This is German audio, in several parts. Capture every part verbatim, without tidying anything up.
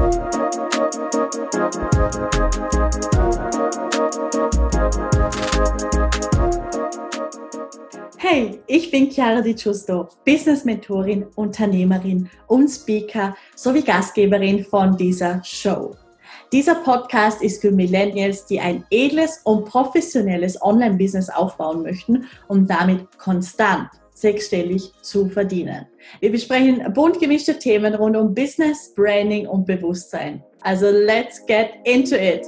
Hey, ich bin Chiara Di Giusto, Business-Mentorin, Unternehmerin und Speaker sowie Gastgeberin von dieser Show. Dieser Podcast ist für Millennials, die ein edles und professionelles Online-Business aufbauen möchten, um damit konstant sechsstellig zu verdienen. Wir besprechen bunt gemischte Themen rund um Business, Branding und Bewusstsein. Also let's get into it!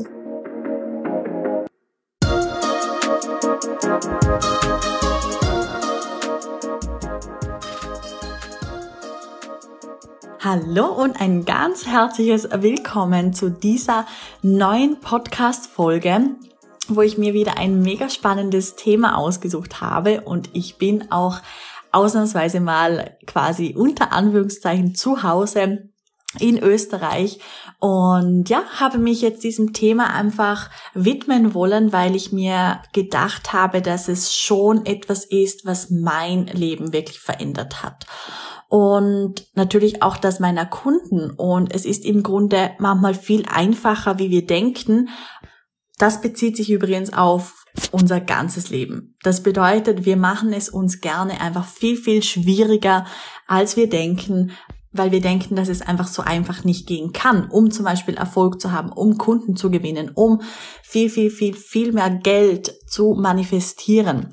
Hallo und ein ganz herzliches Willkommen zu dieser neuen Podcast-Folge, wo ich mir wieder ein mega spannendes Thema ausgesucht habe und ich bin auch ausnahmsweise mal quasi unter Anführungszeichen zu Hause in Österreich und ja, habe mich jetzt diesem Thema einfach widmen wollen, weil ich mir gedacht habe, dass es schon etwas ist, was mein Leben wirklich verändert hat. Und natürlich auch das meiner Kunden. Und es ist im Grunde manchmal viel einfacher, wie wir denken. Das bezieht sich übrigens auf unser ganzes Leben. Das bedeutet, wir machen es uns gerne einfach viel, viel schwieriger, als wir denken, weil wir denken, dass es einfach so einfach nicht gehen kann, um zum Beispiel Erfolg zu haben, um Kunden zu gewinnen, um viel, viel, viel, viel mehr Geld zu manifestieren.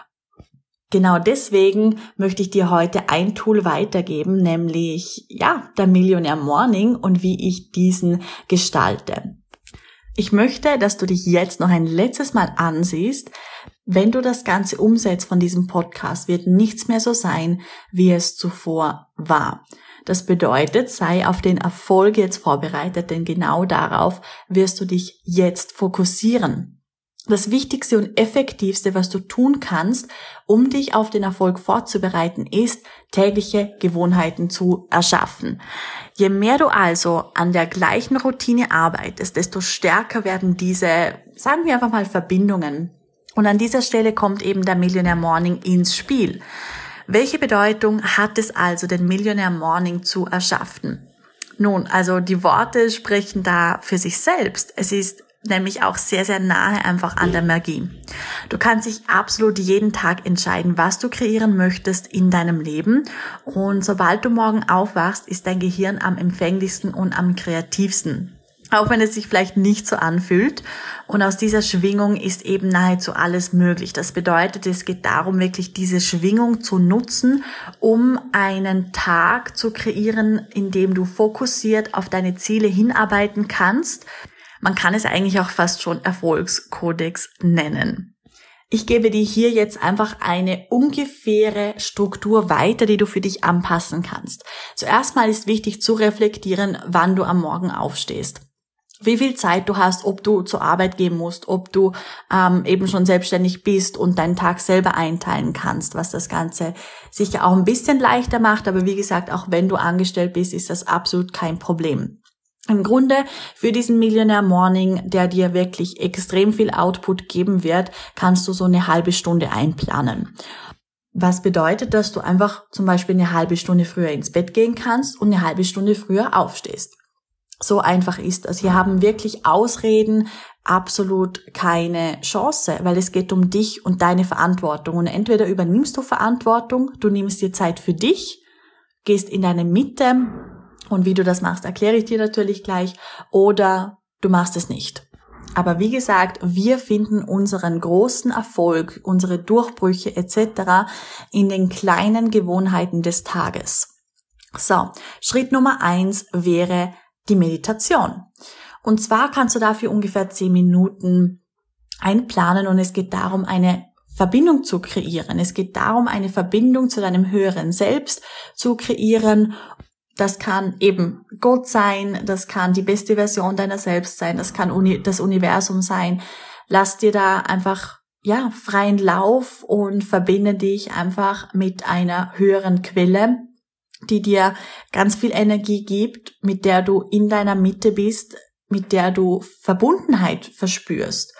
Genau deswegen möchte ich dir heute ein Tool weitergeben, nämlich ja, der Millionaire Morning und wie ich diesen gestalte. Ich möchte, dass du dich jetzt noch ein letztes Mal ansiehst. Wenn du das Ganze umsetzt von diesem Podcast, wird nichts mehr so sein, wie es zuvor war. Das bedeutet, sei auf den Erfolg jetzt vorbereitet, denn genau darauf wirst du dich jetzt fokussieren. Das Wichtigste und Effektivste, was du tun kannst, um dich auf den Erfolg vorzubereiten, ist, tägliche Gewohnheiten zu erschaffen. Je mehr du also an der gleichen Routine arbeitest, desto stärker werden diese, sagen wir einfach mal, Verbindungen. Und an dieser Stelle kommt eben der Millionaire Morning ins Spiel. Welche Bedeutung hat es also, den Millionaire Morning zu erschaffen? Nun, also die Worte sprechen da für sich selbst. Es ist nämlich auch sehr, sehr nahe einfach an der Magie. Du kannst dich absolut jeden Tag entscheiden, was du kreieren möchtest in deinem Leben. Und sobald du morgen aufwachst, ist dein Gehirn am empfänglichsten und am kreativsten. Auch wenn es sich vielleicht nicht so anfühlt. Und aus dieser Schwingung ist eben nahezu alles möglich. Das bedeutet, es geht darum, wirklich diese Schwingung zu nutzen, um einen Tag zu kreieren, in dem du fokussiert auf deine Ziele hinarbeiten kannst. Man kann es eigentlich auch fast schon Erfolgskodex nennen. Ich gebe dir hier jetzt einfach eine ungefähre Struktur weiter, die du für dich anpassen kannst. Zuerst mal ist wichtig zu reflektieren, wann du am Morgen aufstehst. Wie viel Zeit du hast, ob du zur Arbeit gehen musst, ob du ähm, eben schon selbstständig bist und deinen Tag selber einteilen kannst, was das Ganze sicher auch ein bisschen leichter macht. Aber wie gesagt, auch wenn du angestellt bist, ist das absolut kein Problem. Im Grunde für diesen Millionaire Morning, der dir wirklich extrem viel Output geben wird, kannst du so eine halbe Stunde einplanen. Was bedeutet, dass du einfach zum Beispiel eine halbe Stunde früher ins Bett gehen kannst und eine halbe Stunde früher aufstehst. So einfach ist das. Hier haben wirklich Ausreden absolut keine Chance, weil es geht um dich und deine Verantwortung. Und entweder übernimmst du Verantwortung, du nimmst dir Zeit für dich, gehst in deine Mitte, und wie du das machst, erkläre ich dir natürlich gleich, oder du machst es nicht. Aber wie gesagt, wir finden unseren großen Erfolg, unsere Durchbrüche et cetera in den kleinen Gewohnheiten des Tages. So, Schritt Nummer eins wäre die Meditation. Und zwar kannst du dafür ungefähr zehn Minuten einplanen und es geht darum, eine Verbindung zu kreieren. Es geht darum, eine Verbindung zu deinem höheren Selbst zu kreieren. Das kann eben Gott sein, das kann die beste Version deiner selbst sein, das kann Uni- das Universum sein. Lass dir da einfach ja freien Lauf und verbinde dich einfach mit einer höheren Quelle, die dir ganz viel Energie gibt, mit der du in deiner Mitte bist, mit der du Verbundenheit verspürst.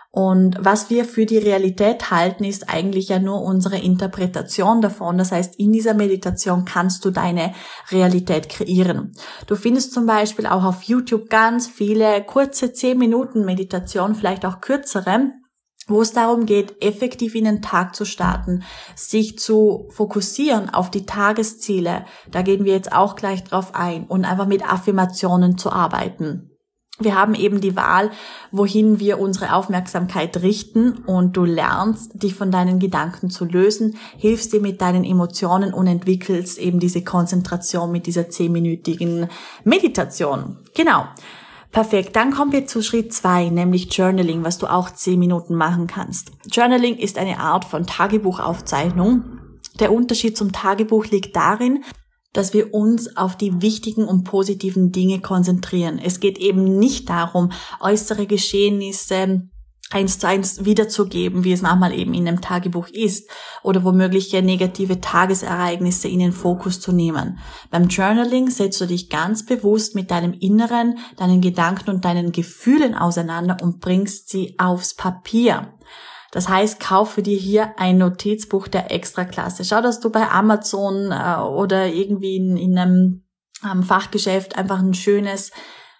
Und was wir für die Realität halten, ist eigentlich ja nur unsere Interpretation davon. Das heißt, in dieser Meditation kannst du deine Realität kreieren. Du findest zum Beispiel auch auf YouTube ganz viele kurze zehn Minuten Meditation, vielleicht auch kürzere, wo es darum geht, effektiv in den Tag zu starten, sich zu fokussieren auf die Tagesziele. Da gehen wir jetzt auch gleich drauf ein und einfach mit Affirmationen zu arbeiten. Wir haben eben die Wahl, wohin wir unsere Aufmerksamkeit richten, und du lernst, dich von deinen Gedanken zu lösen, hilfst dir mit deinen Emotionen und entwickelst eben diese Konzentration mit dieser zehnminütigen Meditation. Genau. Perfekt. Dann kommen wir zu Schritt zwei, nämlich Journaling, was du auch zehn Minuten machen kannst. Journaling ist eine Art von Tagebuchaufzeichnung. Der Unterschied zum Tagebuch liegt darin, dass wir uns auf die wichtigen und positiven Dinge konzentrieren. Es geht eben nicht darum, äußere Geschehnisse eins zu eins wiederzugeben, wie es manchmal eben in einem Tagebuch ist, oder womöglich negative Tagesereignisse in den Fokus zu nehmen. Beim Journaling setzt du dich ganz bewusst mit deinem Inneren, deinen Gedanken und deinen Gefühlen auseinander und bringst sie aufs Papier. Das heißt, kaufe dir hier ein Notizbuch der Extraklasse. Schau, dass du bei Amazon äh, oder irgendwie in, in einem ähm, Fachgeschäft einfach ein schönes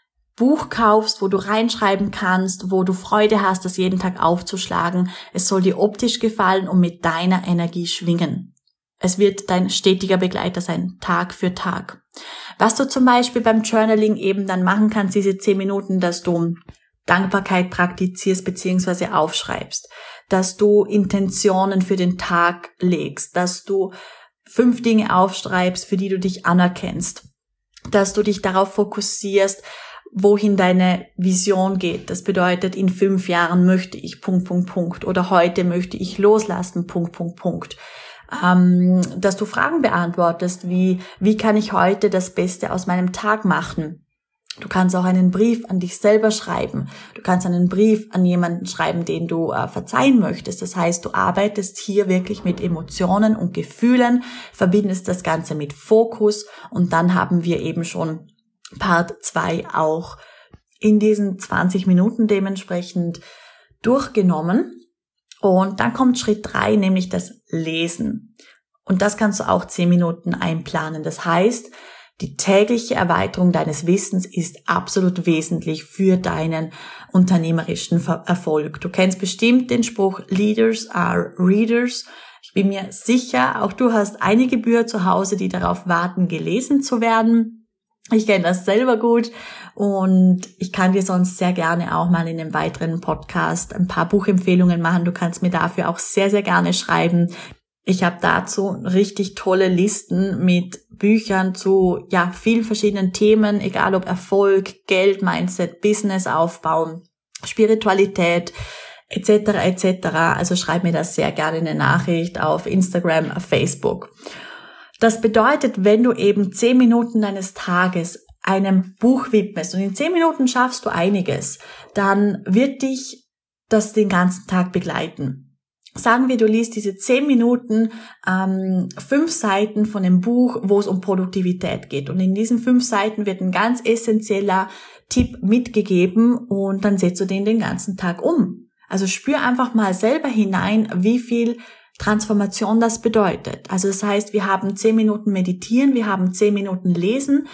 Buch kaufst, wo du reinschreiben kannst, wo du Freude hast, das jeden Tag aufzuschlagen. Es soll dir optisch gefallen und mit deiner Energie schwingen. Es wird dein stetiger Begleiter sein, Tag für Tag. Was du zum Beispiel beim Journaling eben dann machen kannst, diese zehn Minuten, dass du Dankbarkeit praktizierst bzw. aufschreibst, dass du Intentionen für den Tag legst, dass du fünf Dinge aufschreibst, für die du dich anerkennst, dass du dich darauf fokussierst, wohin deine Vision geht. Das bedeutet, in fünf Jahren möchte ich Punkt, Punkt, Punkt, oder heute möchte ich loslassen, Punkt, Punkt, Punkt. Ähm, dass du Fragen beantwortest, wie, wie kann ich heute das Beste aus meinem Tag machen? Du kannst auch einen Brief an dich selber schreiben. Du kannst einen Brief an jemanden schreiben, den du äh, verzeihen möchtest. Das heißt, du arbeitest hier wirklich mit Emotionen und Gefühlen, verbindest das Ganze mit Fokus, und dann haben wir eben schon Part zwei auch in diesen zwanzig Minuten dementsprechend durchgenommen. Und dann kommt Schritt drei, nämlich das Lesen. Und das kannst du auch zehn Minuten einplanen. Das heißt, die tägliche Erweiterung deines Wissens ist absolut wesentlich für deinen unternehmerischen Erfolg. Du kennst bestimmt den Spruch, Leaders are Readers. Ich bin mir sicher, auch du hast einige Bücher zu Hause, die darauf warten, gelesen zu werden. Ich kenne das selber gut, und ich kann dir sonst sehr gerne auch mal in einem weiteren Podcast ein paar Buchempfehlungen machen. Du kannst mir dafür auch sehr, sehr gerne schreiben. Ich habe dazu richtig tolle Listen mit Büchern zu ja vielen verschiedenen Themen, egal ob Erfolg, Geld, Mindset, Business aufbauen, Spiritualität et cetera et cetera. Also schreib mir das sehr gerne eine Nachricht auf Instagram, auf Facebook. Das bedeutet, wenn du eben zehn Minuten deines Tages einem Buch widmest, und in zehn Minuten schaffst du einiges, dann wird dich das den ganzen Tag begleiten. Sagen wir, du liest diese zehn Minuten ähm, fünf Seiten von dem Buch, wo es um Produktivität geht. Und in diesen fünf Seiten wird ein ganz essentieller Tipp mitgegeben, und dann setzt du den den ganzen Tag um. Also spür einfach mal selber hinein, wie viel Transformation das bedeutet. Also das heißt, wir haben zehn Minuten Meditieren, wir haben zehn Minuten Lesen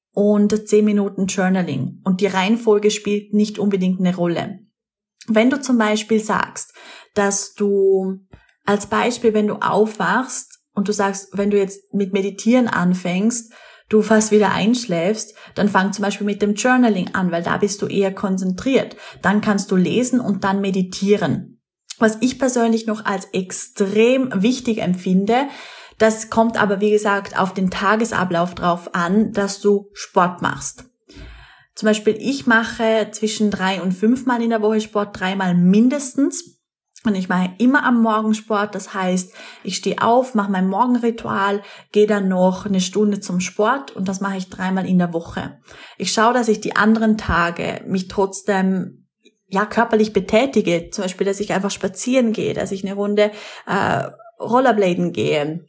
und zehn Minuten Journaling. Und die Reihenfolge spielt nicht unbedingt eine Rolle. Wenn du zum Beispiel sagst, dass du, als Beispiel, wenn du aufwachst und du sagst, wenn du jetzt mit Meditieren anfängst, du fast wieder einschläfst, dann fang zum Beispiel mit dem Journaling an, weil da bist du eher konzentriert. Dann kannst du lesen und dann meditieren. Was ich persönlich noch als extrem wichtig empfinde, das kommt aber, wie gesagt, auf den Tagesablauf drauf an, dass du Sport machst. Zum Beispiel, ich mache zwischen drei und fünfmal in der Woche Sport, dreimal mindestens. Und ich mache immer am Morgen Sport. Das heißt, ich stehe auf, mache mein Morgenritual, gehe dann noch eine Stunde zum Sport, und das mache ich dreimal in der Woche. Ich schaue, dass ich die anderen Tage mich trotzdem ja körperlich betätige. Zum Beispiel, dass ich einfach spazieren gehe, dass ich eine Runde äh, Rollerbladen gehe,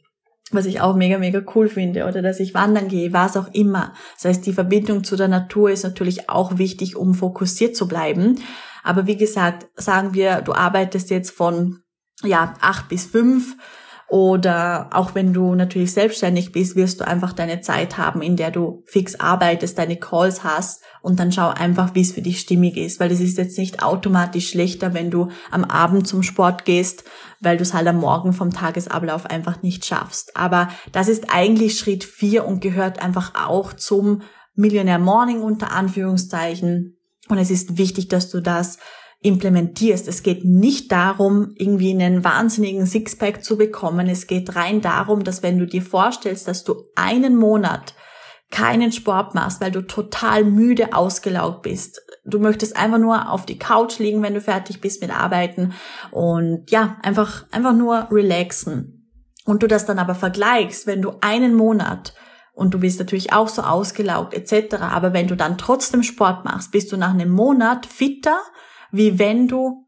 was ich auch mega, mega cool finde, oder dass ich wandern gehe, was auch immer. Das heißt, die Verbindung zu der Natur ist natürlich auch wichtig, um fokussiert zu bleiben. Aber wie gesagt, sagen wir, du arbeitest jetzt von, ja, acht bis fünf, oder auch wenn du natürlich selbstständig bist, wirst du einfach deine Zeit haben, in der du fix arbeitest, deine Calls hast, und dann schau einfach, wie es für dich stimmig ist, weil das ist jetzt nicht automatisch schlechter, wenn du am Abend zum Sport gehst, weil du es halt am Morgen vom Tagesablauf einfach nicht schaffst. Aber das ist eigentlich Schritt vier und gehört einfach auch zum Millionaire Morning unter Anführungszeichen, und es ist wichtig, dass du das implementierst. Es geht nicht darum, irgendwie einen wahnsinnigen Sixpack zu bekommen. Es geht rein darum, dass wenn du dir vorstellst, dass du einen Monat keinen Sport machst, weil du total müde, ausgelaugt bist. Du möchtest einfach nur auf die Couch liegen, wenn du fertig bist mit Arbeiten, und ja, einfach, einfach nur relaxen. Und du das dann aber vergleichst, wenn du einen Monat, und du bist natürlich auch so ausgelaugt et cetera, aber wenn du dann trotzdem Sport machst, bist du nach einem Monat fitter, wie wenn du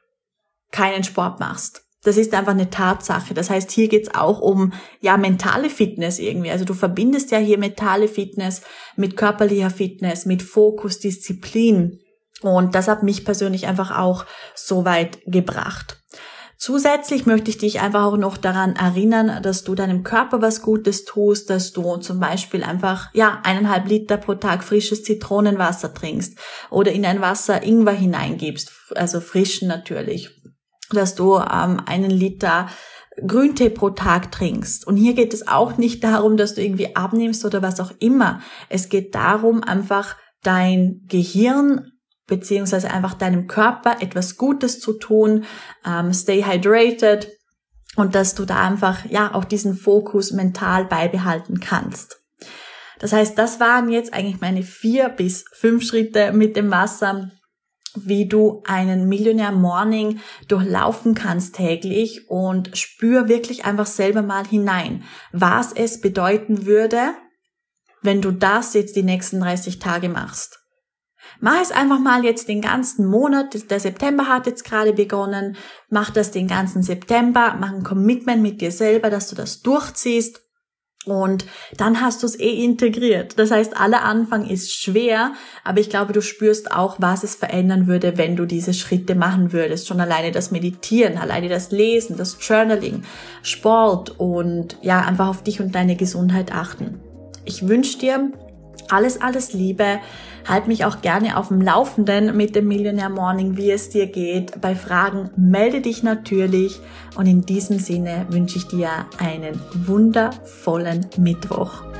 keinen Sport machst. Das ist einfach eine Tatsache. Das heißt, hier geht's auch um, ja, mentale Fitness irgendwie. Also du verbindest ja hier mentale Fitness mit körperlicher Fitness, mit Fokus, Disziplin. Und das hat mich persönlich einfach auch so weit gebracht. Zusätzlich möchte ich dich einfach auch noch daran erinnern, dass du deinem Körper was Gutes tust, dass du zum Beispiel einfach, ja, eineinhalb Liter pro Tag frisches Zitronenwasser trinkst oder in ein Wasser Ingwer hineingibst, also frischen natürlich, dass du ähm, einen Liter Grüntee pro Tag trinkst. Und hier geht es auch nicht darum, dass du irgendwie abnimmst oder was auch immer. Es geht darum, einfach dein Gehirn beziehungsweise einfach deinem Körper etwas Gutes zu tun, ähm, stay hydrated, und dass du da einfach, ja, auch diesen Fokus mental beibehalten kannst. Das heißt, das waren jetzt eigentlich meine vier bis fünf Schritte mit dem Wasser, wie du einen Millionaire Morning durchlaufen kannst täglich, und spür wirklich einfach selber mal hinein, was es bedeuten würde, wenn du das jetzt die nächsten dreißig Tage machst. Mach es einfach mal jetzt den ganzen Monat, der September hat jetzt gerade begonnen, mach das den ganzen September, mach ein Commitment mit dir selber, dass du das durchziehst, und dann hast du es eh integriert. Das heißt, aller Anfang ist schwer, aber ich glaube, du spürst auch, was es verändern würde, wenn du diese Schritte machen würdest. Schon alleine das Meditieren, alleine das Lesen, das Journaling, Sport und ja, einfach auf dich und deine Gesundheit achten. Ich wünsche dir alles, alles Liebe. Halt mich auch gerne auf dem Laufenden mit dem Millionaire Morning, wie es dir geht. Bei Fragen melde dich natürlich. Und in diesem Sinne wünsche ich dir einen wundervollen Mittwoch.